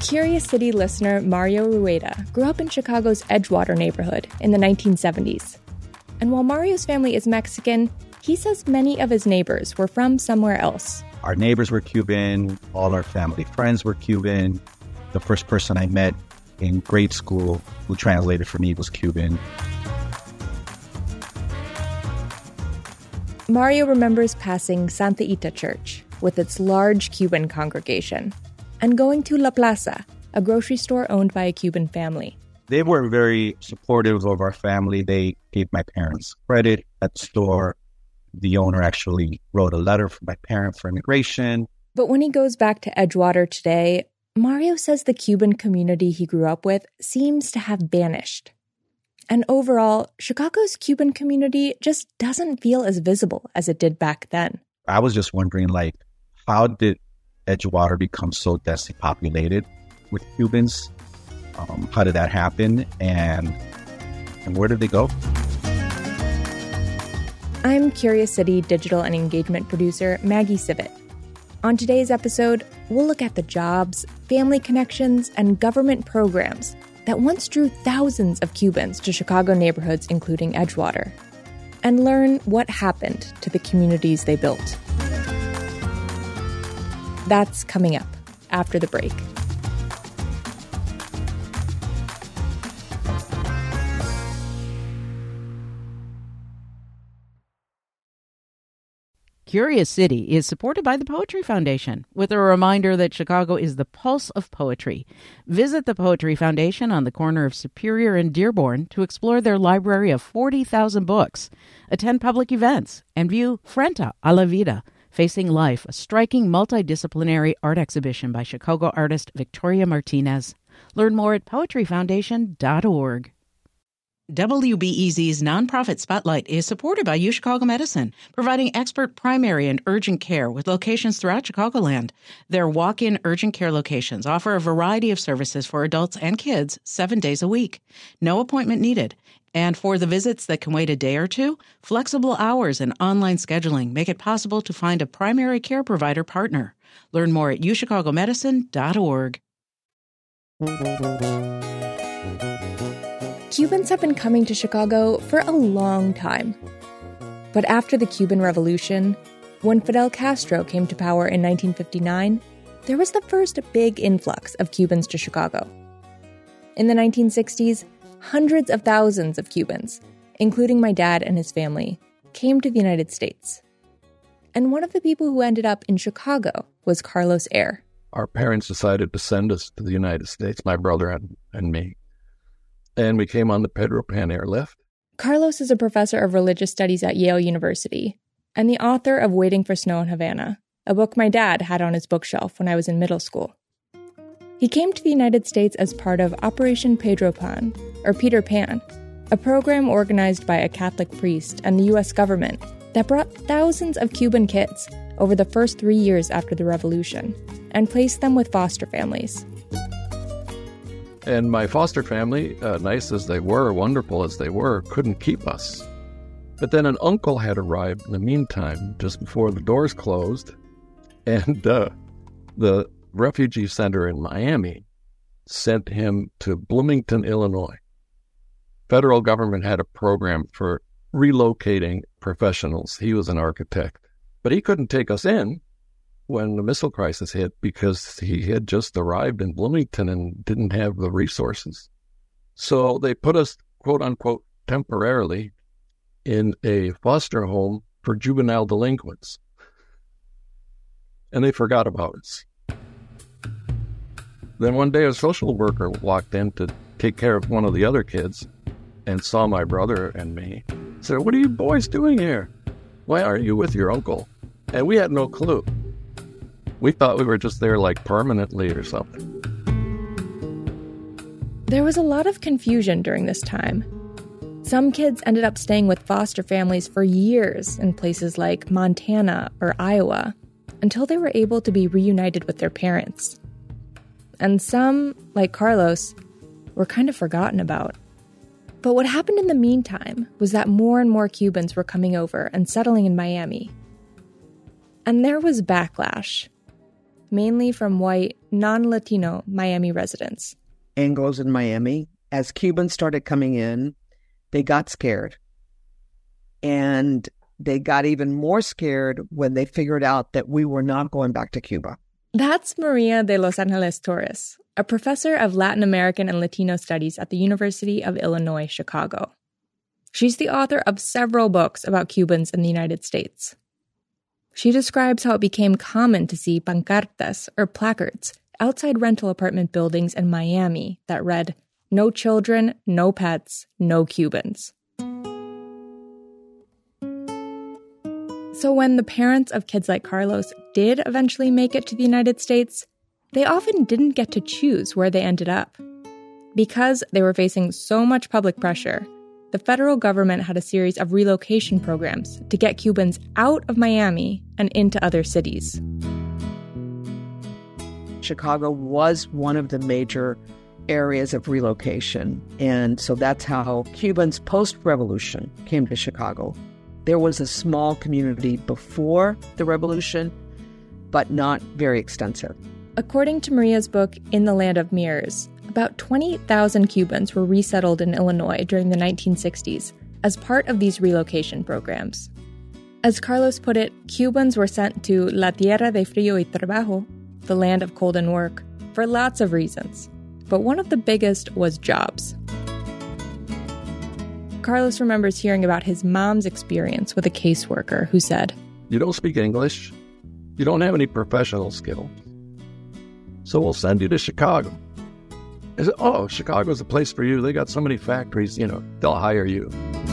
Curious City listener Mario Rueda grew up in Chicago's Edgewater neighborhood in the 1970s. And while Mario's family is Mexican, he says many of his neighbors were from somewhere else. Our neighbors were Cuban. All our family friends were Cuban. The first person I met in grade school who translated for me was Cuban. Mario remembers passing Santa Ita Church with its large Cuban congregation and going to La Plaza, a grocery store owned by a Cuban family. They were very supportive of our family. They gave my parents credit at the store. The owner actually wrote a letter for my parents for immigration. But when he goes back to Edgewater today, Mario says the Cuban community he grew up with seems to have vanished. And overall, Chicago's Cuban community just doesn't feel as visible as it did back then. I was just wondering, how did Edgewater become so densely populated with Cubans? How did that happen? And where did they go? I'm Curious City digital and engagement producer Maggie Sivit. On today's episode, we'll look at the jobs, family connections, and government programs that once drew thousands of Cubans to Chicago neighborhoods, including Edgewater, and learn what happened to the communities they built. That's coming up after the break. Curious City is supported by the Poetry Foundation, with a reminder that Chicago is the pulse of poetry. Visit the Poetry Foundation on the corner of Superior and Dearborn to explore their library of 40,000 books, attend public events, and view Frente a la Vida, Facing Life, a striking multidisciplinary art exhibition by Chicago artist Victoria Martinez. Learn more at poetryfoundation.org. WBEZ's nonprofit Spotlight is supported by UChicago Medicine, providing expert primary and urgent care with locations throughout Chicagoland. Their walk-in urgent care locations offer a variety of services for adults and kids 7 days a week. No appointment needed. And for the visits that can wait a day or two, flexible hours and online scheduling make it possible to find a primary care provider partner. Learn more at UChicagoMedicine.org. Cubans have been coming to Chicago for a long time. But after the Cuban Revolution, when Fidel Castro came to power in 1959, there was the first big influx of Cubans to Chicago. In the 1960s, hundreds of thousands of Cubans, including my dad and his family, came to the United States. And one of the people who ended up in Chicago was Carlos Ayer. Our parents decided to send us to the United States, my brother and me. And we came on the Pedro Pan airlift. Carlos is a professor of religious studies at Yale University and the author of Waiting for Snow in Havana, a book my dad had on his bookshelf when I was in middle school. He came to the United States as part of Operation Pedro Pan, or Peter Pan, a program organized by a Catholic priest and the U.S. government that brought thousands of Cuban kids over the first 3 years after the revolution and placed them with foster families. And my foster family, nice as they were, wonderful as they were, couldn't keep us. But then an uncle had arrived in the meantime, just before the doors closed, and the refugee center in Miami sent him to Bloomington, Illinois. Federal government had a program for relocating professionals. He was an architect, but he couldn't take us in when the missile crisis hit because he had just arrived in Bloomington and didn't have the resources. So they put us, quote unquote, temporarily in a foster home for juvenile delinquents. And they forgot about us. Then one day a social worker walked in to take care of one of the other kids and saw my brother and me. Said, "What are you boys doing here? Why aren't you with your uncle?" And we had no clue. We thought we were just there permanently or something. There was a lot of confusion during this time. Some kids ended up staying with foster families for years in places like Montana or Iowa until they were able to be reunited with their parents. And some, like Carlos, were kind of forgotten about. But what happened in the meantime was that more and more Cubans were coming over and settling in Miami. And there was backlash. mainly from white, non-Latino Miami residents. Anglos in Miami, as Cubans started coming in, they got scared. And they got even more scared when they figured out that we were not going back to Cuba. That's Maria de Los Angeles Torres, a professor of Latin American and Latino studies at the University of Illinois, Chicago. She's the author of several books about Cubans in the United States. She describes how it became common to see pancartas, or placards, outside rental apartment buildings in Miami that read, "No children, no pets, no Cubans." So when the parents of kids like Carlos did eventually make it to the United States, they often didn't get to choose where they ended up. Because they were facing so much public pressure, the federal government had a series of relocation programs to get Cubans out of Miami and into other cities. Chicago was one of the major areas of relocation. And so that's how Cubans post-revolution came to Chicago. There was a small community before the revolution, but not very extensive. According to Maria's book, In the Land of Mirrors, about 28,000 Cubans were resettled in Illinois during the 1960s as part of these relocation programs. As Carlos put it, Cubans were sent to La Tierra de Frío y Trabajo, the land of cold and work, for lots of reasons. But one of the biggest was jobs. Carlos remembers hearing about his mom's experience with a caseworker who said, "You don't speak English. You don't have any professional skill. So we'll send you to Chicago." I said, "Oh, Chicago's a place for you. They got so many factories, they'll hire you."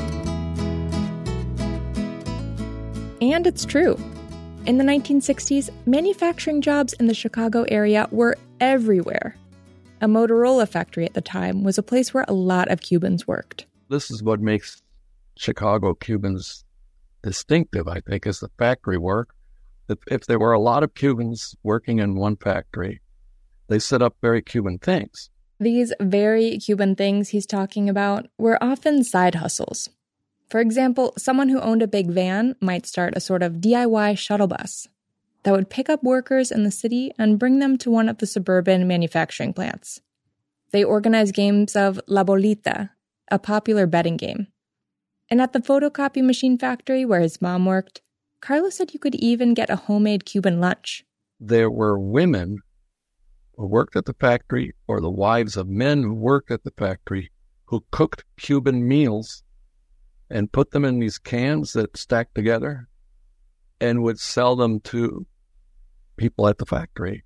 And it's true. In the 1960s, manufacturing jobs in the Chicago area were everywhere. A Motorola factory at the time was a place where a lot of Cubans worked. This is what makes Chicago Cubans distinctive, I think, is the factory work. If there were a lot of Cubans working in one factory, they set up very Cuban things. These very Cuban things he's talking about were often side hustles. For example, someone who owned a big van might start a sort of DIY shuttle bus that would pick up workers in the city and bring them to one of the suburban manufacturing plants. They organized games of La Bolita, a popular betting game. And at the photocopy machine factory where his mom worked, Carlos said you could even get a homemade Cuban lunch. There were women who worked at the factory, or the wives of men who worked at the factory, who cooked Cuban meals and put them in these cans that stacked together and would sell them to people at the factory.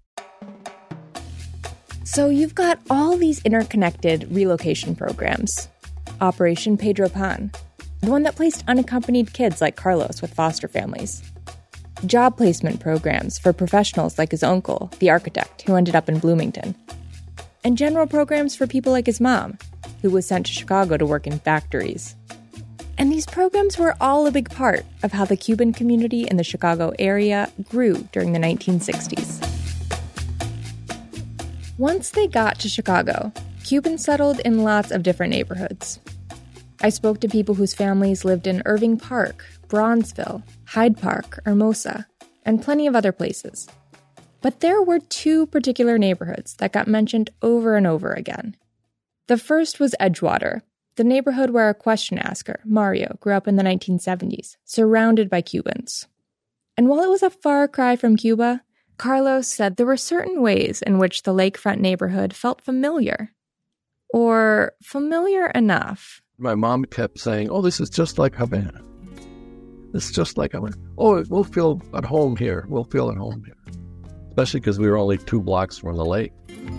So you've got all these interconnected relocation programs. Operation Pedro Pan, the one that placed unaccompanied kids like Carlos with foster families. Job placement programs for professionals like his uncle, the architect, who ended up in Bloomington. And general programs for people like his mom, who was sent to Chicago to work in factories. And these programs were all a big part of how the Cuban community in the Chicago area grew during the 1960s. Once they got to Chicago, Cubans settled in lots of different neighborhoods. I spoke to people whose families lived in Irving Park, Bronzeville, Hyde Park, Hermosa, and plenty of other places. But there were two particular neighborhoods that got mentioned over and over again. The first was Edgewater, the neighborhood where a question asker, Mario, grew up in the 1970s, surrounded by Cubans. And while it was a far cry from Cuba, Carlos said there were certain ways in which the lakefront neighborhood felt familiar. Or familiar enough. My mom kept saying, "Oh, this is just like Havana. It's just like Havana. Oh, we'll feel at home here. We'll feel at home here." Especially because we were only 2 blocks from the lake.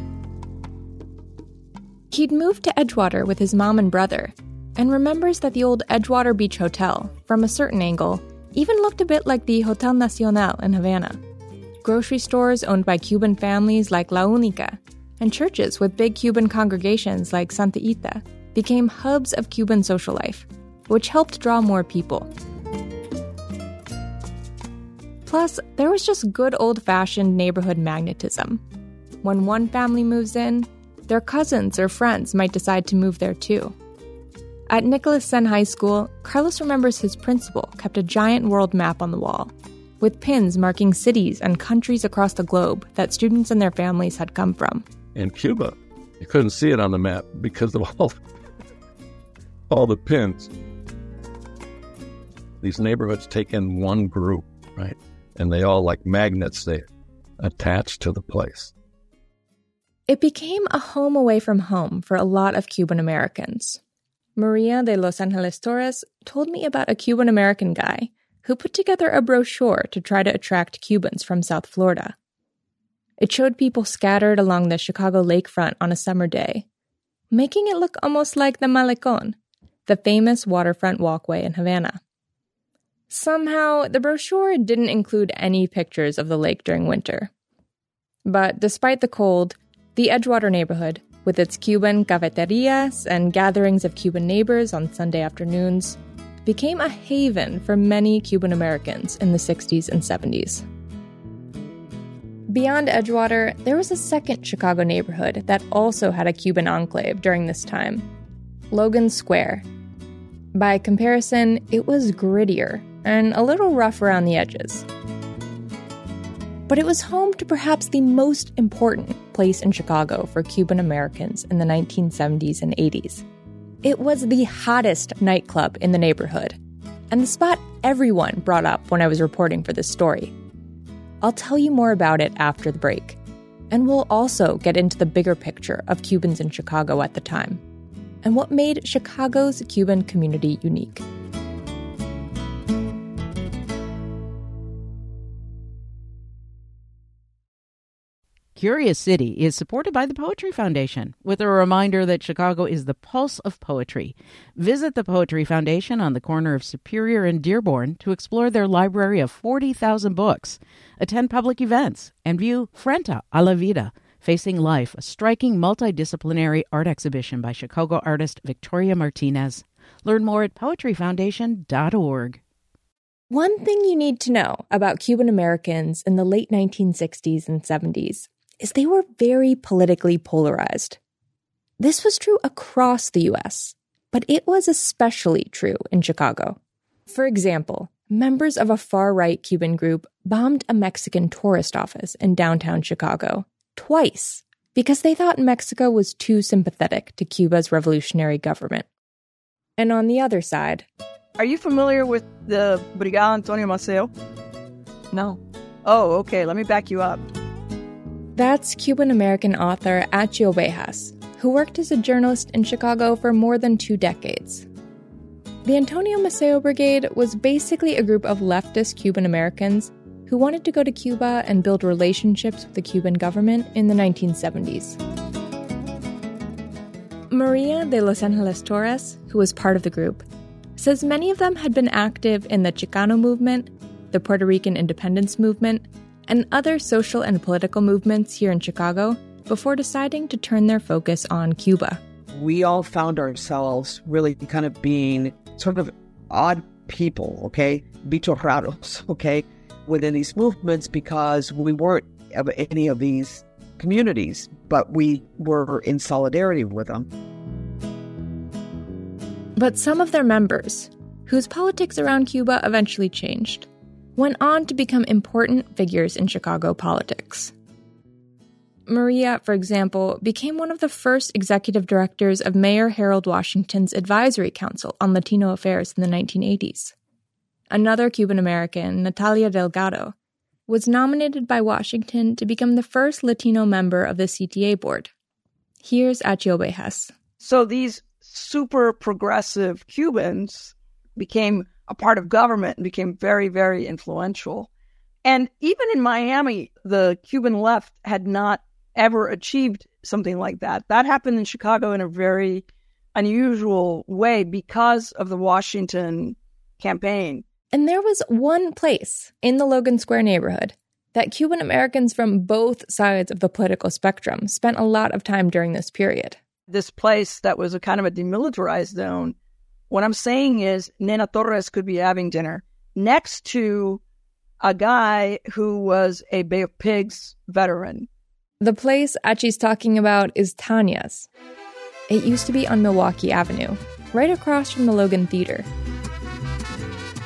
He'd moved to Edgewater with his mom and brother, and remembers that the old Edgewater Beach Hotel, from a certain angle, even looked a bit like the Hotel Nacional in Havana. Grocery stores owned by Cuban families like La Única, and churches with big Cuban congregations like Santa Ita became hubs of Cuban social life, which helped draw more people. Plus, there was just good old-fashioned neighborhood magnetism. When one family moves in, their cousins or friends might decide to move there too. At Nicholas Senn High School, Carlos remembers his principal kept a giant world map on the wall, with pins marking cities and countries across the globe that students and their families had come from. In Cuba, you couldn't see it on the map because of all the pins. These neighborhoods take in one group, right? And they all, like magnets, they attach to the place. It became a home away from home for a lot of Cuban Americans. Maria de Los Angeles Torres told me about a Cuban American guy who put together a brochure to try to attract Cubans from South Florida. It showed people scattered along the Chicago lakefront on a summer day, making it look almost like the Malecón, the famous waterfront walkway in Havana. Somehow, the brochure didn't include any pictures of the lake during winter. But despite the cold, the Edgewater neighborhood, with its Cuban cafeterias and gatherings of Cuban neighbors on Sunday afternoons, became a haven for many Cuban Americans in the 60s and 70s. Beyond Edgewater, there was a second Chicago neighborhood that also had a Cuban enclave during this time, Logan Square. By comparison, it was grittier and a little rough around the edges. But it was home to perhaps the most important place in Chicago for Cuban Americans in the 1970s and 80s. It was the hottest nightclub in the neighborhood, and the spot everyone brought up when I was reporting for this story. I'll tell you more about it after the break, and we'll also get into the bigger picture of Cubans in Chicago at the time, and what made Chicago's Cuban community unique. Curious City is supported by the Poetry Foundation, with a reminder that Chicago is the pulse of poetry. Visit the Poetry Foundation on the corner of Superior and Dearborn to explore their library of 40,000 books, attend public events, and view Frente a la Vida, Facing Life, a striking multidisciplinary art exhibition by Chicago artist Victoria Martinez. Learn more at poetryfoundation.org. One thing you need to know about Cuban Americans in the late 1960s and 70s is they were very politically polarized. This was true across the U.S., but it was especially true in Chicago. For example, members of a far-right Cuban group bombed a Mexican tourist office in downtown Chicago twice because they thought Mexico was too sympathetic to Cuba's revolutionary government. And on the other side... Are you familiar with the Brigada Antonio Maceo? No. Oh, okay, let me back you up. That's Cuban-American author Achi Ovejas, who worked as a journalist in Chicago for more than 2 decades. The Antonio Maceo Brigade was basically a group of leftist Cuban Americans who wanted to go to Cuba and build relationships with the Cuban government in the 1970s. Maria de Los Angeles Torres, who was part of the group, says many of them had been active in the Chicano movement, the Puerto Rican independence movement, and other social and political movements here in Chicago before deciding to turn their focus on Cuba. We all found ourselves really kind of being sort of odd people, okay? Bichos raros, okay? Within these movements because we weren't of any of these communities, but we were in solidarity with them. But some of their members, whose politics around Cuba eventually changed, went on to become important figures in Chicago politics. Maria, for example, became one of the first executive directors of Mayor Harold Washington's Advisory Council on Latino Affairs in the 1980s. Another Cuban American, Natalia Delgado, was nominated by Washington to become the first Latino member of the CTA board. Here's Achi Ovejas. So these super progressive Cubans became a part of government and became very, very influential. And even in Miami, the Cuban left had not ever achieved something like that. That happened in Chicago in a very unusual way because of the Washington campaign. And there was one place in the Logan Square neighborhood that Cuban Americans from both sides of the political spectrum spent a lot of time during this period. This place that was a kind of a demilitarized zone. What I'm saying is Nena Torres could be having dinner next to a guy who was a Bay of Pigs veteran. The place Achi's talking about is Tanya's. It used to be on Milwaukee Avenue, right across from the Logan Theater.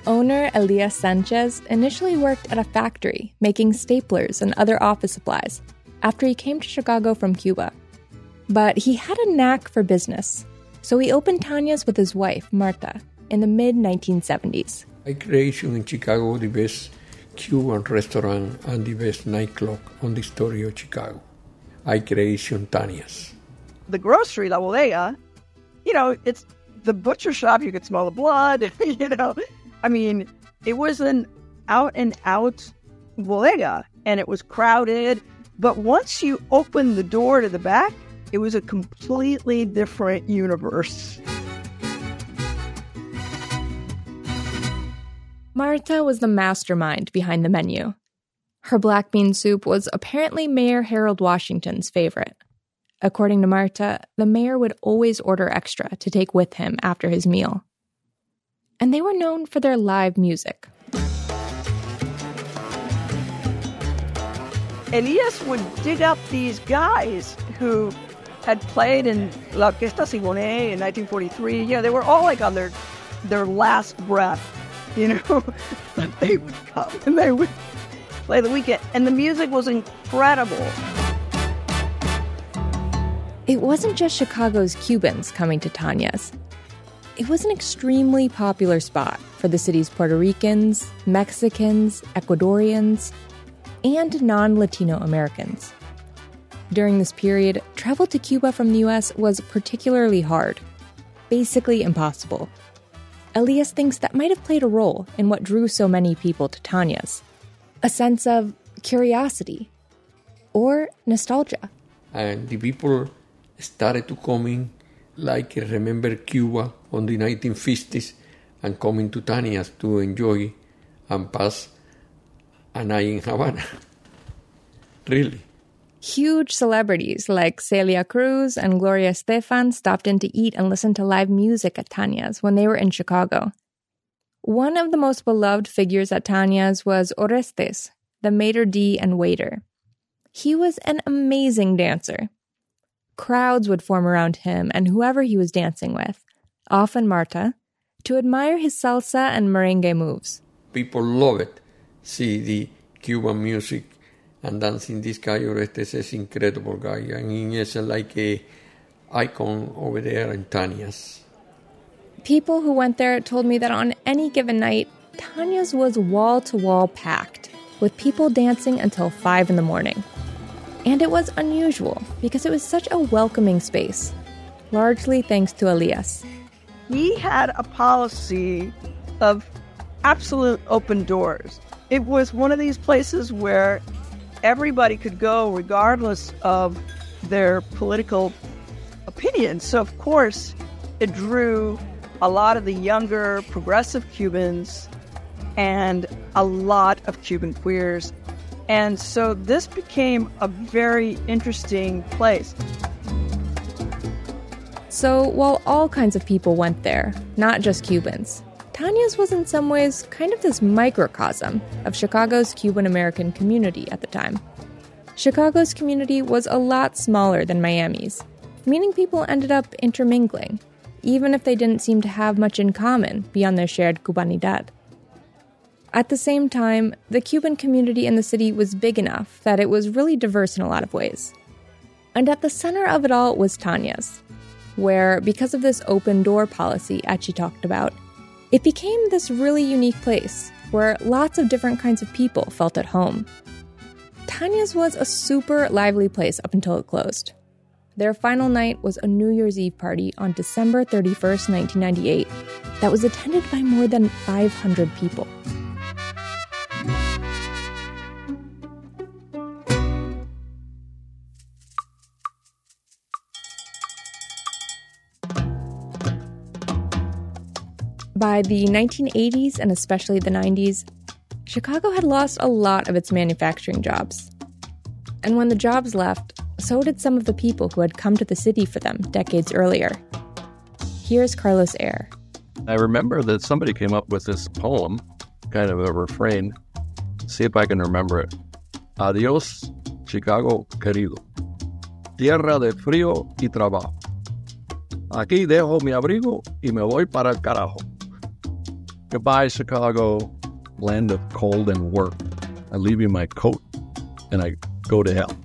owner, Elias Sanchez, initially worked at a factory making staplers and other office supplies after he came to Chicago from Cuba. But he had a knack for business, so he opened Tanya's with his wife, Marta, in the mid-1970s. I created in Chicago the best Cuban restaurant and the best nightclub on the story of Chicago. I created Tanya's. The grocery, La Bodega, it's the butcher shop. You could smell the blood, I mean, it was an out-and-out bodega, and it was crowded. But once you opened the door to the back, it was a completely different universe. Marta was the mastermind behind the menu. Her black bean soup was apparently Mayor Harold Washington's favorite. According to Marta, the mayor would always order extra to take with him after his meal. And they were known for their live music. Elias would dig up these guys who had played in La Orquesta Siboney in 1943. They were all like on their last breath, but they would come and they would play the weekend. And the music was incredible. It wasn't just Chicago's Cubans coming to Tanya's. It was an extremely popular spot for the city's Puerto Ricans, Mexicans, Ecuadorians, and non-Latino Americans. During this period, travel to Cuba from the U.S. was particularly hard, basically impossible. Elias thinks that might have played a role in what drew so many people to Tanya's. A sense of curiosity or nostalgia. And the people started to coming, like remember Cuba on the 1950s, and coming to Tanya's to enjoy and pass a night in Havana. Really. Huge celebrities like Celia Cruz and Gloria Estefan stopped in to eat and listen to live music at Tanya's when they were in Chicago. One of the most beloved figures at Tanya's was Orestes, the maitre d' and waiter. He was an amazing dancer. Crowds would form around him and whoever he was dancing with, often Marta, to admire his salsa and merengue moves. People love it. See the Cuban music and dancing. This guy Orestes is an incredible guy, and he is like a icon over there in Tanya's. People who went there told me that on any given night, Tanya's was wall-to-wall packed, with people dancing until 5 a.m. And it was unusual because it was such a welcoming space, largely thanks to Elias. He had a policy of absolute open doors. It was one of these places where everybody could go regardless of their political opinions. So, of course, it drew a lot of the younger, progressive Cubans and a lot of Cuban queers. And so this became a very interesting place. So while all kinds of people went there, not just Cubans, Tanya's was in some ways kind of this microcosm of Chicago's Cuban-American community at the time. Chicago's community was a lot smaller than Miami's, meaning people ended up intermingling, even if they didn't seem to have much in common beyond their shared Cubanidad. At the same time, the Cuban community in the city was big enough that it was really diverse in a lot of ways. And at the center of it all was Tanya's, where, because of this open-door policy Etchy talked about, it became this really unique place where lots of different kinds of people felt at home. Tanya's was a super lively place up until it closed. Their final night was a New Year's Eve party on December 31st, 1998, that was attended by more than 500 people. By the 1980s and especially the 90s, Chicago had lost a lot of its manufacturing jobs. And when the jobs left, so did some of the people who had come to the city for them decades earlier. Here's Carlos Ayer. I remember that somebody came up with this poem, kind of a refrain. See if I can remember it. Adiós, Chicago querido. Tierra de frío y trabajo. Aquí dejo mi abrigo y me voy para el carajo. Goodbye, Chicago, land of cold and work. I leave you my coat and I go to hell.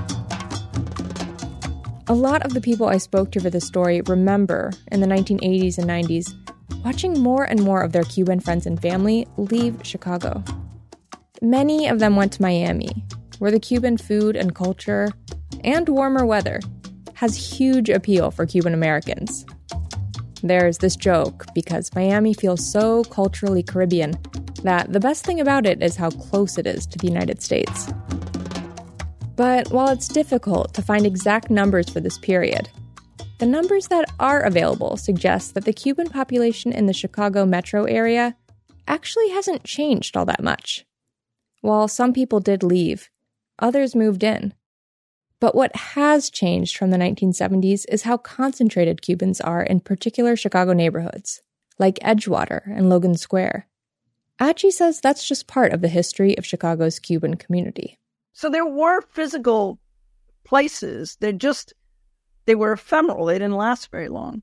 A lot of the people I spoke to for this story remember, in the 1980s and 90s, watching more and more of their Cuban friends and family leave Chicago. Many of them went to Miami, where the Cuban food and culture, and warmer weather, has huge appeal for Cuban Americans. There's this joke, because Miami feels so culturally Caribbean, that the best thing about it is how close it is to the United States. But while it's difficult to find exact numbers for this period, the numbers that are available suggest that the Cuban population in the Chicago metro area actually hasn't changed all that much. While some people did leave, others moved in. But what has changed from the 1970s is how concentrated Cubans are in particular Chicago neighborhoods, like Edgewater and Logan Square. Achi says that's just part of the history of Chicago's Cuban community. So there were physical places. They were ephemeral. They didn't last very long.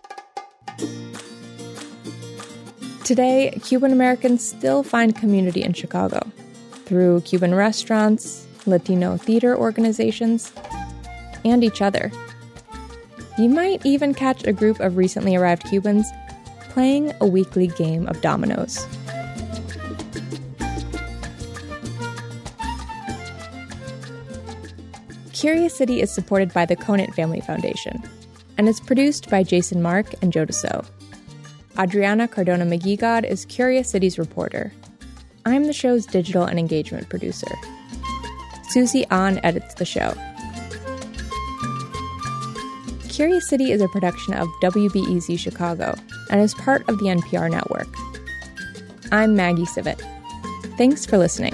Today, Cuban Americans still find community in Chicago through Cuban restaurants, Latino theater organizations, and each other. You might even catch a group of recently arrived Cubans playing a weekly game of dominoes. Curious City is supported by the Conant Family Foundation and is produced by Jason Mark and Joe Deso. Adriana Cardona-McGeegod is Curious City's reporter. I'm the show's digital and engagement producer. Susie An edits the show. Curious City is a production of WBEZ Chicago and is part of the NPR network. I'm Maggie Sivit. Thanks for listening.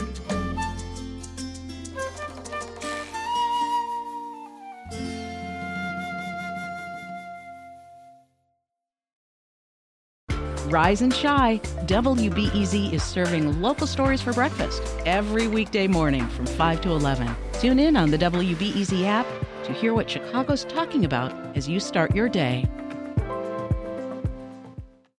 Rise and shine. WBEZ is serving local stories for breakfast every weekday morning from 5 to 11. Tune in on the WBEZ app to hear what Chicago's talking about as you start your day.